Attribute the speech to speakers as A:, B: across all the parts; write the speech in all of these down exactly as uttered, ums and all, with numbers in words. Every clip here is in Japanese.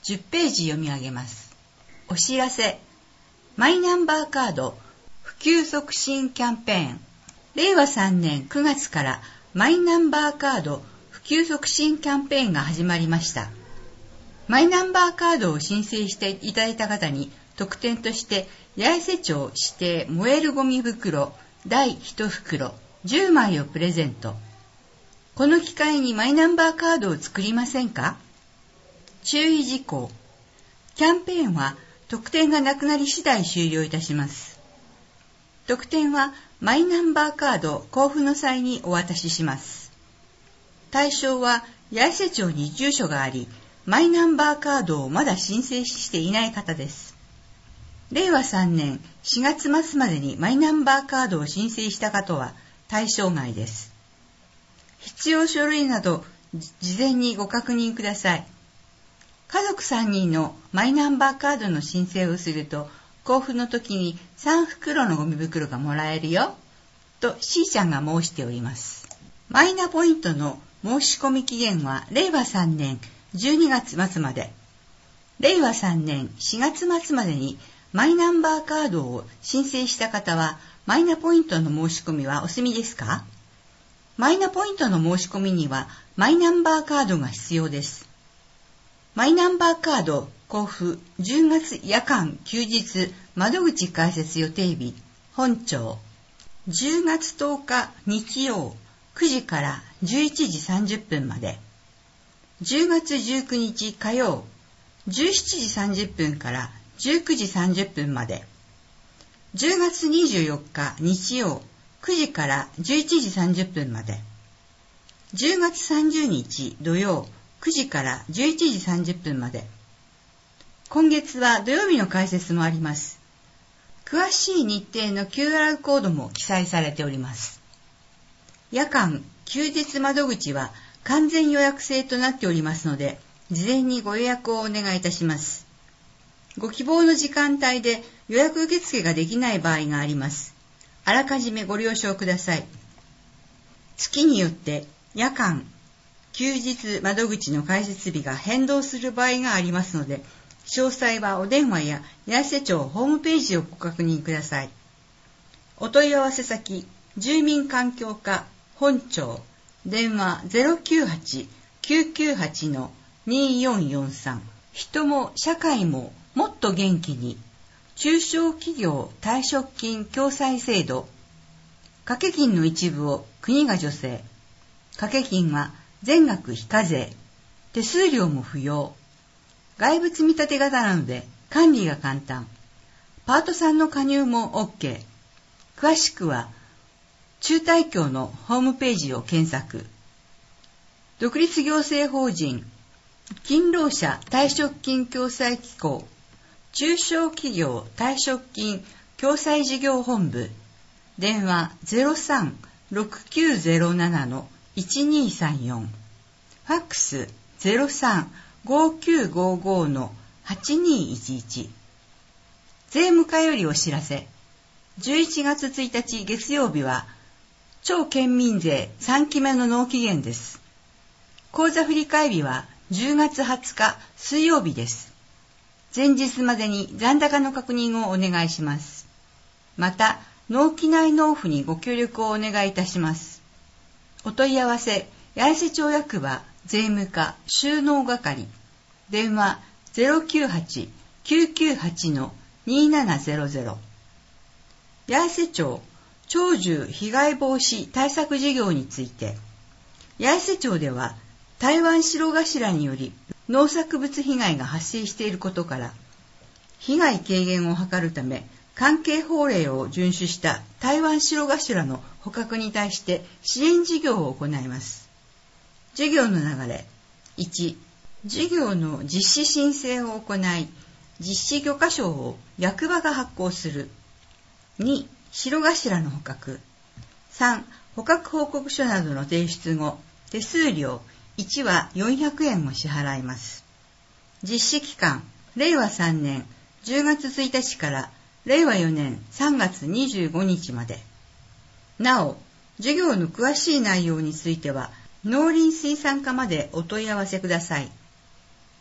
A: じゅっページ読み上げます。お知らせ。マイナンバーカード普及促進キャンペーン。れいわさんねんくがつからマイナンバーカード普及促進キャンペーンが始まりました。マイナンバーカードを申請していただいた方に特典として八重瀬町指定燃えるゴミ袋だいいちふくろじゅうまいをプレゼント。この機会にマイナンバーカードを作りませんか？注意事項。キャンペーンは特典がなくなり次第終了いたします。特典はマイナンバーカード交付の際にお渡しします。対象は八重瀬町に住所があり、マイナンバーカードをまだ申請していない方です。れいわさんねんしがつまつまでにマイナンバーカードを申請した方は対象外です。必要書類など事前にご確認ください。家族さんにんのマイナンバーカードの申請をすると、交付の時にさんふくろのゴミ袋がもらえるよ、と C ちゃんが申しております。マイナポイントの申し込み期限はれいわさんねんじゅうにがつまつまで、れいわさんねんしがつまつまでにマイナンバーカードを申請した方は、マイナポイントの申し込みはお済みですか？マイナポイントの申し込みにはマイナンバーカードが必要です。マイナンバーカード交付じゅうがつ夜間休日窓口開設予定日本庁じゅうがつとおか日曜くじからじゅういちじさんじゅっぷんまで、じゅうがつじゅうくにち火曜じゅうしちじさんじゅっぷんからじゅうくじさんじゅっぷんまで、じゅうがつにじゅうよっか日曜くじからじゅういちじさんじゅっぷんまで、じゅうがつさんじゅうにち土曜くじからじゅういちじさんじゅっぷんまで。今月は土曜日の開設もあります。詳しい日程の キューアール コードも記載されております。夜間休日窓口は完全予約制となっておりますので、事前にご予約をお願いいたします。ご希望の時間帯で予約受付ができない場合があります。あらかじめご了承ください。月によって夜間休日窓口の開設日が変動する場合がありますので、詳細はお電話や八重瀬町ホームページをご確認ください。お問い合わせ先、住民環境課本庁、電話 ゼロきゅうはち きゅうきゅうはち によんよんさん。人も社会ももっと元気に、中小企業退職金共済制度。掛け金の一部を国が助成。掛け金は全額非課税。手数料も不要。外部積立型なので管理が簡単。パートさんの加入も OK。詳しくは中大協のホームページを検索。独立行政法人勤労者退職金共済機構中小企業退職金共済事業本部、電話 ゼロさん ろくきゅうゼロなないちにさんよん、ファックス ゼロさん ごきゅうごごはちにいちいち。税務課よりお知らせ。じゅういちがつついたち月曜日は超県民税さんきめの納期限です。口座振替日はじゅうがつはつか水曜日です。前日までに残高の確認をお願いします。また、納期内納付にご協力をお願いいたします。お問い合わせ、八重瀬町役場税務課収納係、電話 ゼロきゅうはち きゅうきゅうはち にななゼロゼロ。八重瀬町鳥獣被害防止対策事業について、八重瀬町では台湾白頭により農作物被害が発生していることから、被害軽減を図るため関係法令を遵守した台湾白頭の捕獲に対して支援事業を行います。事業の流れ。いち、事業の実施申請を行い、実施許可証を役場が発行する。に、白頭の捕獲。さん、捕獲報告書などの提出後、手数料いちはよんひゃくえんを支払います。実施期間、れいわさんねんじゅうがつついたちかられいわよねんさんがつにじゅうごにちまで。なお、事業の詳しい内容については、農林水産課までお問い合わせください。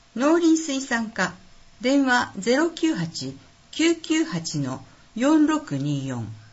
A: 農林水産課、電話 ゼロきゅうはち きゅうきゅうはち よんろくにーよん。